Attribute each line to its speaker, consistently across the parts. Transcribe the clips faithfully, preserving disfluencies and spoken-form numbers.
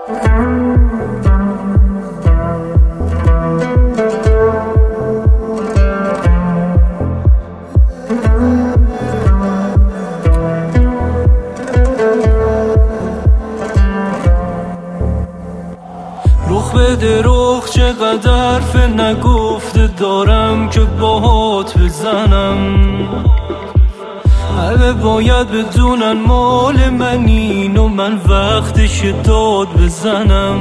Speaker 1: رخ بده رخ چقدر حرف نگفته دارم که باهات بزنم. همه باید بدونن مال منین و من وقتش داد بزنم.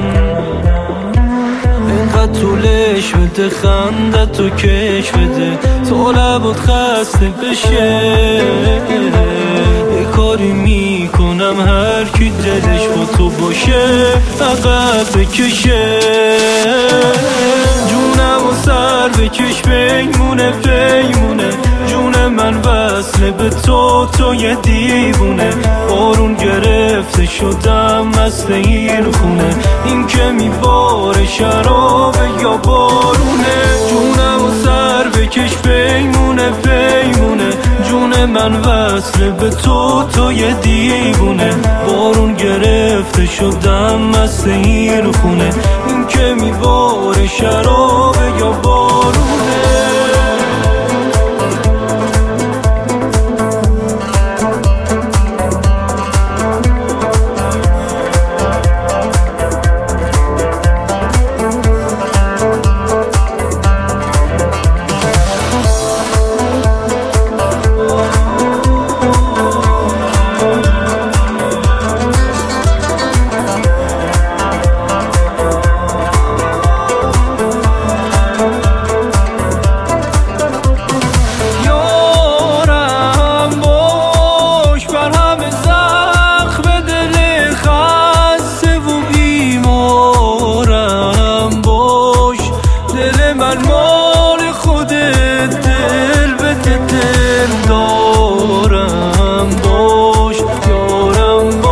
Speaker 1: اینقدر طولش بده خندت و کش بده تا لبات خسته بشه. یه کاری میکنم هر کی دلش با تو باشه عقب بکشه. جونم و سر بکش پیمونه پیمونه. جون من وصله به تو تو یه دیوونه. بارون گرفته شدم مست این خونه. این که میباره شرابه یا بارونه. جونم و سر بکش پیمونه پیمونه. جون من وصله به تو تو یه دیوونه. بارون گرفته شدم مست این خونه. این که میباره شرابه یا بارونه. مال خودت دل به دل دارم باش یارم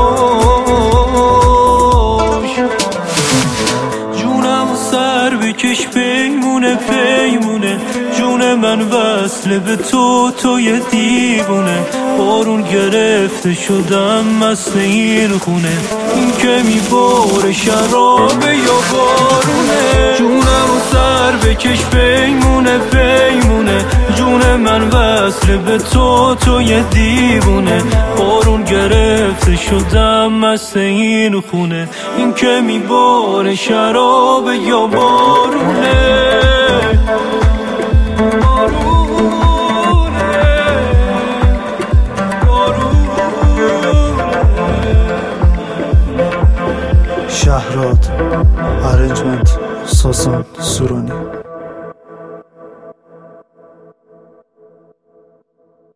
Speaker 1: باش. جونم و سر بکش پیمونه پیمونه. جون من وصله به تو تو یه دیوونه. بارون گرفته شدم مست این خونه. این که میباره شرابه یا بارونه. جونم و سر بکش پیمونه پیمونه. جون من وصله به تو تو یه دیوونه. بارون گرفته شدم مست این خونه. این که میباره شرابه یا بارونه.
Speaker 2: شهراد ارنجمنت ساسان سورانی.